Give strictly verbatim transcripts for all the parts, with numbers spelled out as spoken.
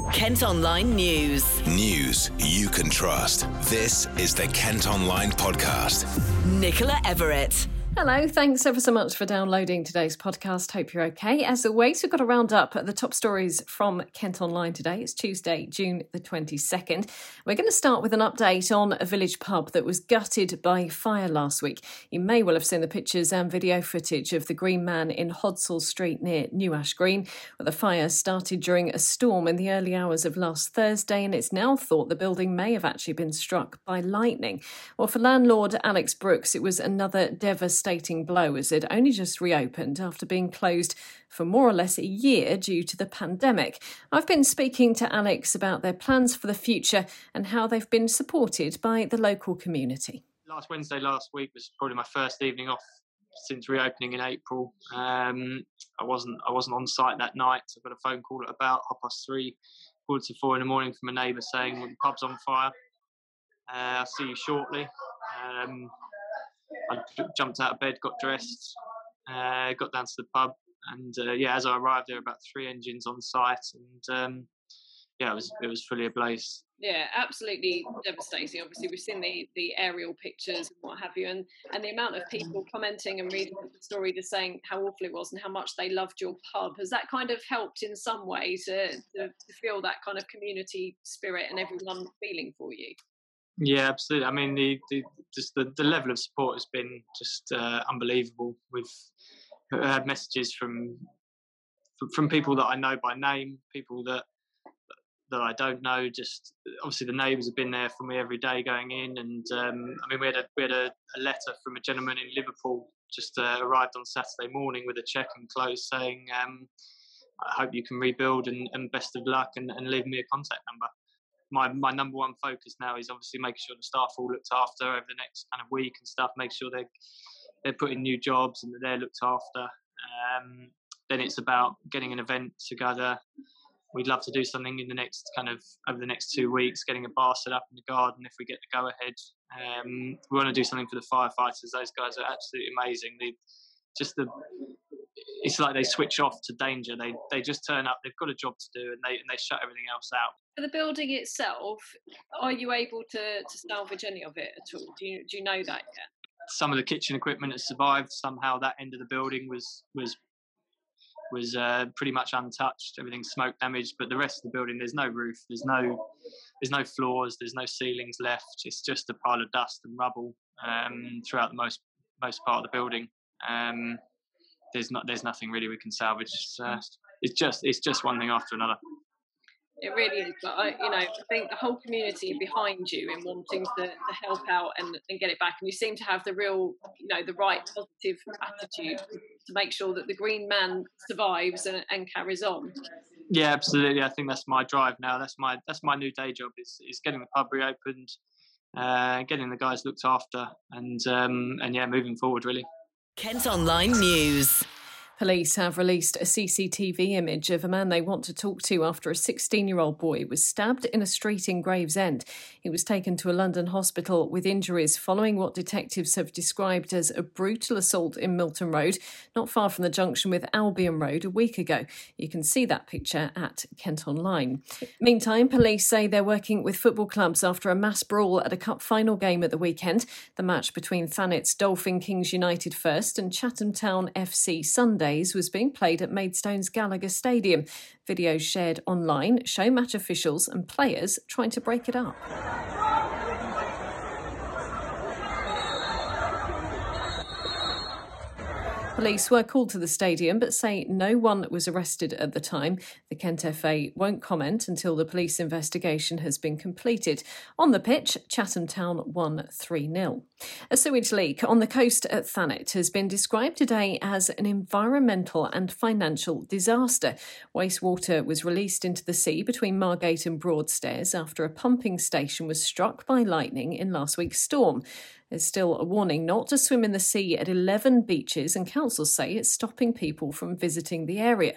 Kent Online News. News you can trust. This is the Kent Online Podcast. Nicola Everett. Hello, thanks ever so much for downloading today's podcast. Hope you're okay. As always, we've got a roundup of the top stories from Kent Online today. It's Tuesday, June the twenty-second. We're going to start with an update on a village pub that was gutted by fire last week. You may well have seen the pictures and video footage of the Green Man in Hodsall Street near New Ash Green, where the fire started during a storm in the early hours of last Thursday, and it's now thought the building may have actually been struck by lightning. Well, for landlord Alex Brooks, it was another devastating blow as it only just reopened after being closed for more or less a year due to the pandemic. I've been speaking to Alex about their plans for the future and how they've been supported by the local community. Last Wednesday last week was probably my first evening off since reopening in April. Um, I wasn't I wasn't on site that night. So I got a phone call at about half past three, quarter to four in the morning from a neighbour saying, well, the pub's on fire. Uh, I'll see you shortly. Um, I jumped out of bed, got dressed, uh, got down to the pub, and uh, yeah, as I arrived, there were about three engines on site, and um, yeah, it was it was fully ablaze. Yeah, absolutely devastating. Obviously, we've seen the, the aerial pictures and what have you, and, and the amount of people commenting and reading the story, just saying how awful it was and how much they loved your pub. Has that kind of helped in some way to, to, to feel that kind of community spirit and everyone feeling for you? Yeah, absolutely. I mean, the, the just the, the level of support has been just uh, unbelievable. We've had messages from from people that I know by name, people that that I don't know. Just obviously, the neighbours have been there for me every day going in, and um, I mean, we had a we had a, a letter from a gentleman in Liverpool just uh, arrived on Saturday morning with a cheque enclosed saying, um, "I hope you can rebuild and, and best of luck," and, and leave me a contact number. My my number one focus now is obviously making sure the staff are all looked after over the next kind of week and stuff. Make sure they they're put in new jobs and that they're looked after. Um, then it's about getting an event together. We'd love to do something in the next kind of over the next two weeks, getting a bar set up in the garden if we get the go ahead. Um, we want to do something for the firefighters. Those guys are absolutely amazing. They just the it's like they switch off to danger. They they just turn up. They've got a job to do, and they and they shut everything else out. For the building itself, are you able to, to salvage any of it at all? Do you do you know that yet? Some of the kitchen equipment has survived. Somehow that end of the building was was was uh, pretty much untouched. Everything's smoke damaged, but the rest of the building, there's no roof, there's no there's no floors, there's no ceilings left. It's just a pile of dust and rubble um, throughout the most most part of the building. Um, there's not there's nothing really we can salvage. It's, uh, it's just it's just one thing after another. It really is, but I, you know, I think the whole community behind you in wanting to, to help out and, and get it back, and you seem to have the real, you know, the right positive attitude to make sure that the Green Man survives and, and carries on. Yeah, absolutely. I think that's my drive now. That's my that's my new day job is is getting the pub reopened, uh, getting the guys looked after, and um, and yeah, moving forward really. Kent Online News. Police have released a C C T V image of a man they want to talk to after a sixteen-year-old boy was stabbed in a street in Gravesend. He was taken to a London hospital with injuries following what detectives have described as a brutal assault in Milton Road, not far from the junction with Albion Road a week ago. You can see that picture at Kent Online. Meantime, police say they're working with football clubs after a mass brawl at a cup final game at the weekend. The match between Thanet's Dolphin Kings United first and Chatham Town F C Sunday was being played at Maidstone's Gallagher Stadium. Videos shared online show match officials and players trying to break it up. Police were called to the stadium but say no one was arrested at the time. The Kent F A won't comment until the police investigation has been completed. On the pitch, Chatham Town won three nil. A sewage leak on the coast at Thanet has been described today as an environmental and financial disaster. Wastewater was released into the sea between Margate and Broadstairs after a pumping station was struck by lightning in last week's storm. There's still a warning not to swim in the sea at eleven beaches, and councils say it's stopping people from visiting the area.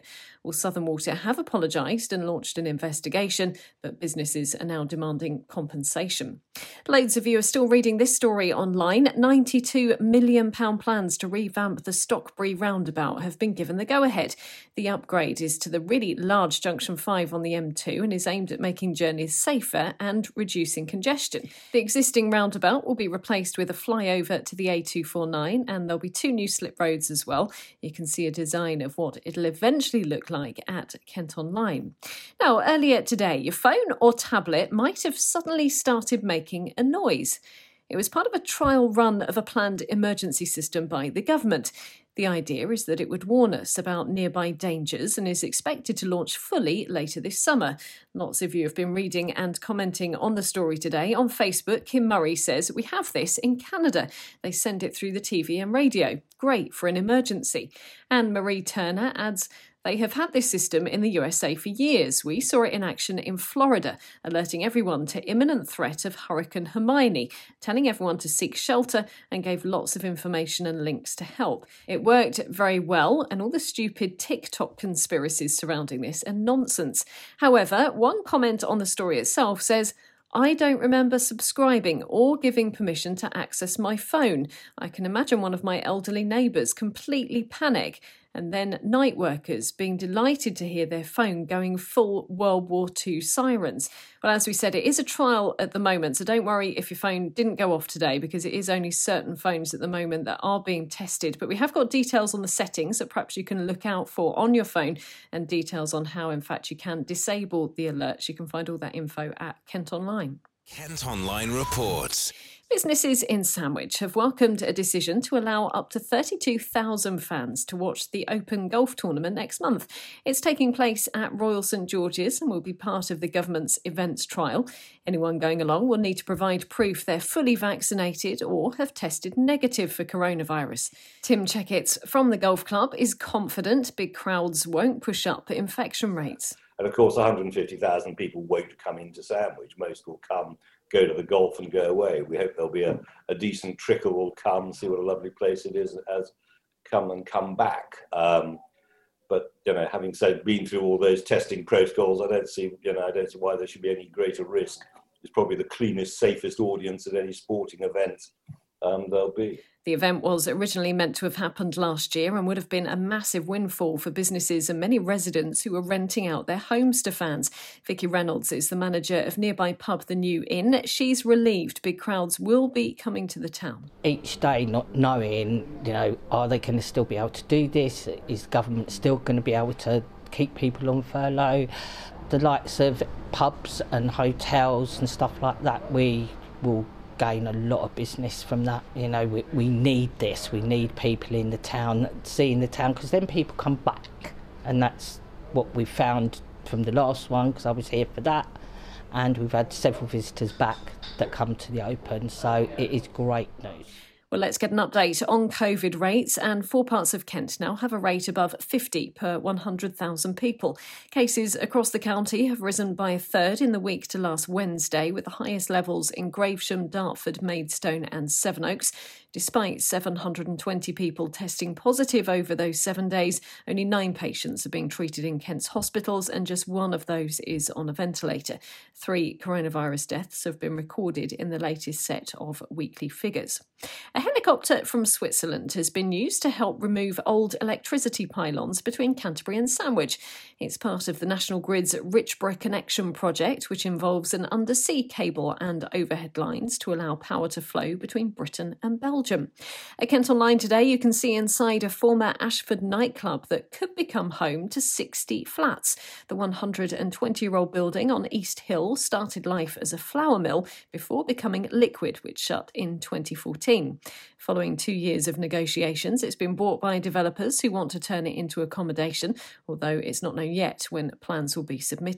Well, Southern Water have apologised and launched an investigation, but businesses are now demanding compensation. Loads of you are still reading this story online. ninety-two million pounds plans to revamp the Stockbury roundabout have been given the go-ahead. The upgrade is to the really large Junction five on the M two and is aimed at making journeys safer and reducing congestion. The existing roundabout will be replaced with a flyover to the A two forty-nine, and there'll be two new slip roads as well. You can see a design of what it'll eventually look like at Kent Online. Now, earlier today, your phone or tablet might have suddenly started making a noise. It was part of a trial run of a planned emergency system by the government. The idea is that it would warn us about nearby dangers and is expected to launch fully later this summer. Lots of you have been reading and commenting on the story today. On Facebook, Kim Murray says, "We have this in Canada. They send it through the T V and radio. Great for an emergency." And Marie Turner adds, "They have had this system in the U S A for years. We saw it in action in Florida, alerting everyone to imminent threat of Hurricane Hermione, telling everyone to seek shelter, and gave lots of information and links to help. It worked very well, and all the stupid TikTok conspiracies surrounding this are nonsense." However, one comment on the story itself says, "I don't remember subscribing or giving permission to access my phone. I can imagine one of my elderly neighbours completely panic, and then night workers being delighted to hear their phone going full World War Two sirens." Well, as we said, it is a trial at the moment, so don't worry if your phone didn't go off today, because it is only certain phones at the moment that are being tested. But we have got details on the settings that perhaps you can look out for on your phone, and details on how, in fact, you can disable the alerts. You can find all that info at Kent Online. Kent Online reports. Businesses in Sandwich have welcomed a decision to allow up to thirty-two thousand fans to watch the Open Golf Tournament next month. It's taking place at Royal St George's and will be part of the government's events trial. Anyone going along will need to provide proof they're fully vaccinated or have tested negative for coronavirus. Tim Checketts from the golf club is confident big crowds won't push up infection rates. And of course, one hundred fifty thousand people won't come into Sandwich. Most will come, go to the golf and go away. We hope there'll be a, a decent trickle will come, see what a lovely place it is as come and come back. Um, but, you know, having said, been through all those testing protocols, I don't see, you know, I don't see why there should be any greater risk. It's probably the cleanest, safest audience at any sporting event um, there'll be. The event was originally meant to have happened last year and would have been a massive windfall for businesses and many residents who were renting out their homes to fans. Vicky Reynolds is the manager of nearby pub The New Inn. She's relieved big crowds will be coming to the town. Each day not knowing, you know, are they going to still be able to do this? Is the government still going to be able to keep people on furlough? The likes of pubs and hotels and stuff like that, we will gain a lot of business from that. You know, we, we need this. We need people in the town, seeing the town, because then people come back. And that's what we found from the last one, because I was here for that. And we've had several visitors back that come to the Open, so it is great news. Well, let's get an update on COVID rates, and four parts of Kent now have a rate above fifty per one hundred thousand people. Cases across the county have risen by a third in the week to last Wednesday, with the highest levels in Gravesham, Dartford, Maidstone and Sevenoaks. Despite seven hundred twenty people testing positive over those seven days, only nine patients are being treated in Kent's hospitals, and just one of those is on a ventilator. Three coronavirus deaths have been recorded in the latest set of weekly figures. A helicopter from Switzerland has been used to help remove old electricity pylons between Canterbury and Sandwich. It's part of the National Grid's Richborough Connection project, which involves an undersea cable and overhead lines to allow power to flow between Britain and Belgium. At Kent Online today, you can see inside a former Ashford nightclub that could become home to sixty flats. The one hundred twenty-year-old building on East Hill started life as a flour mill before becoming Liquid, which shut in twenty fourteen. Following two years of negotiations, it's been bought by developers who want to turn it into accommodation, although it's not known yet when plans will be submitted.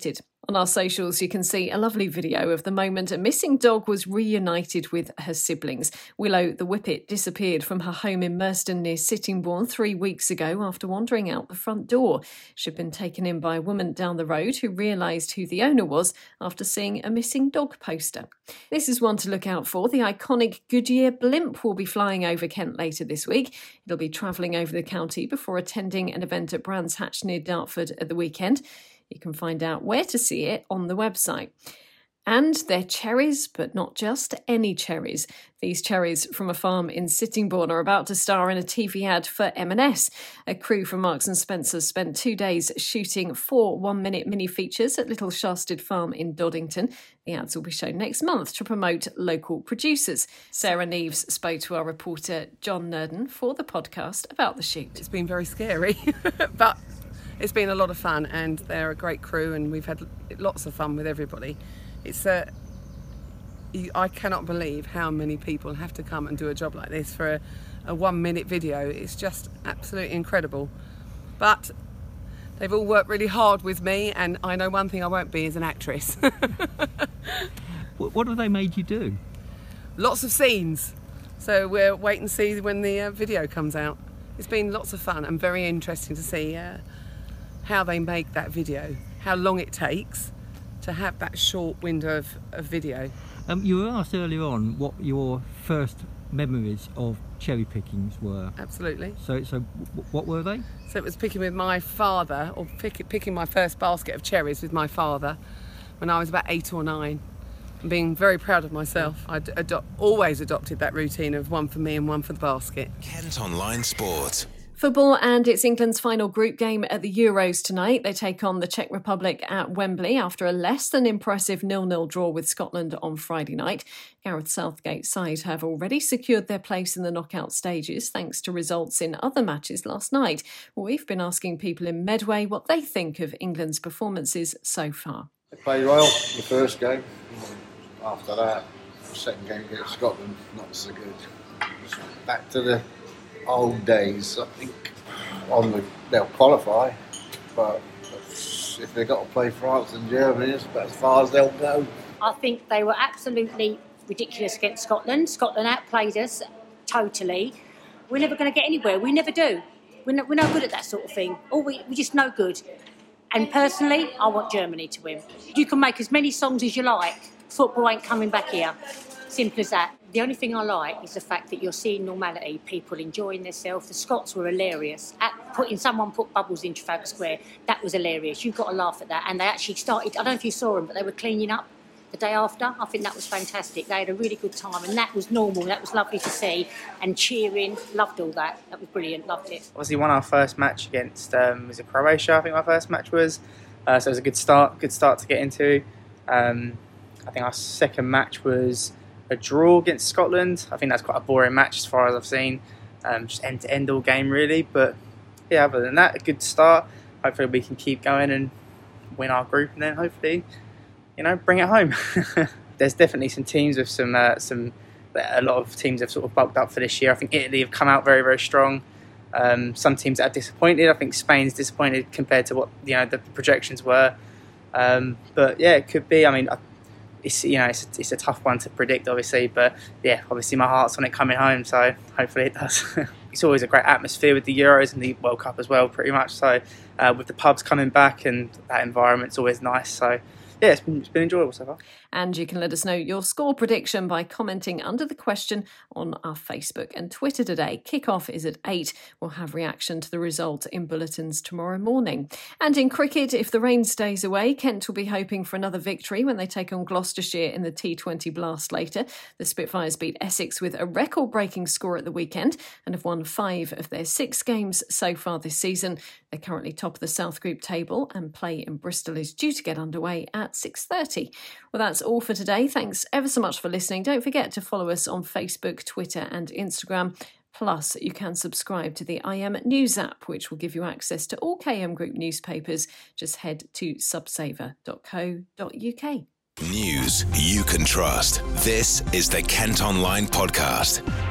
On our socials, you can see a lovely video of the moment a missing dog was reunited with her siblings. Willow the Whippet disappeared from her home in Merston near Sittingbourne three weeks ago after wandering out the front door. She'd been taken in by a woman down the road who realised who the owner was after seeing a missing dog poster. This is one to look out for. The iconic Goodyear blimp will be flying over Kent later this week. It'll be travelling over the county before attending an event at Brands Hatch near Dartford at the weekend. You can find out where to see it on the website. And they're cherries, but not just any cherries. These cherries from a farm in Sittingbourne are about to star in a T V ad for M and S. A crew from Marks and Spencer spent two days shooting four one-minute mini-features at Little Shasted Farm in Doddington. The ads will be shown next month to promote local producers. Sarah Neves spoke to our reporter John Nurden for the podcast about the shoot. It's been very scary, but it's been a lot of fun, and they're a great crew, and we've had lots of fun with everybody. It's a, I cannot believe how many people have to come and do a job like this for a, a one-minute video. It's just absolutely incredible. But they've all worked really hard with me, and I know one thing I won't be is an actress. What have they made you do? Lots of scenes. So we'll wait and see when the uh, video comes out. It's been lots of fun and very interesting to see uh, how they make that video, how long it takes to have that short window of, of video. Um, you were asked earlier on what your first memories of cherry pickings were. Absolutely. So, so w- what were they? So it was picking with my father, or pick, picking my first basket of cherries with my father when I was about eight or nine. And being very proud of myself. I ado- always adopted that routine of one for me and one for the basket. Kent Online Sport. Football, and it's England's final group game at the Euros tonight. They take on the Czech Republic at Wembley after a less than impressive nil-nil draw with Scotland on Friday night. Gareth Southgate's side have already secured their place in the knockout stages thanks to results in other matches last night. We've been asking people in Medway what they think of England's performances so far. They played well the first game. After that, the second game against Scotland, not so good. Back to the old days, I think. On the, they'll qualify, but if they've got to play France and Germany, it's about as far as they'll go. I think they were absolutely ridiculous against Scotland. Scotland outplayed us totally. We're never going to get anywhere. We never do. We're no, we're no good at that sort of thing. Or we, we're just no good. And personally, I want Germany to win. You can make as many songs as you like. Football ain't coming back here. Simple as that. The only thing I like is the fact that you're seeing normality, people enjoying themselves. The Scots were hilarious. At putting someone put bubbles in Trafalgar Square, that was hilarious. You've got to laugh at that. And they actually started, I don't know if you saw them, but they were cleaning up the day after. I think that was fantastic. They had a really good time, and that was normal. That was lovely to see. And cheering, loved all that. That was brilliant, loved it. Obviously won our first match against, um, was it Croatia, I think my first match was. Uh, so it was a good start, good start to get into. Um, I think our second match was a draw against Scotland. I think that's quite a boring match as far as I've seen. Um, just end-to-end all game really. But yeah, other than that, a good start. Hopefully we can keep going and win our group, and then hopefully, you know, bring it home. There's definitely some teams with some, uh, some. A lot of teams have sort of bulked up for this year. I think Italy have come out very, very strong. Um, some teams that are disappointed. I think Spain's disappointed compared to what, you know, the projections were. Um, but yeah, it could be. I mean, It's, you know, it's a, it's a tough one to predict, obviously, but yeah, obviously my heart's on it coming home, so hopefully it does. It's always a great atmosphere with the Euros and the World Cup as well, pretty much. So uh, with the pubs coming back and that environment's always nice. So yeah, it's been, it's been enjoyable so far. And you can let us know your score prediction by commenting under the question on our Facebook and Twitter today. Kickoff is at eight. We'll have reaction to the result in bulletins tomorrow morning. And in cricket, if the rain stays away, Kent will be hoping for another victory when they take on Gloucestershire in the T twenty Blast later. The Spitfires beat Essex with a record-breaking score at the weekend and have won five of their six games so far this season. They're currently top of the South Group table, and play in Bristol is due to get underway at six thirty. Well, that's all for today. Thanks ever so much for listening. Don't forget to follow us on Facebook, Twitter and Instagram. Plus, you can subscribe to the I M News app, which will give you access to all K M Group newspapers. Just head to subsaver dot co dot uk. News you can trust. This is the Kent Online Podcast.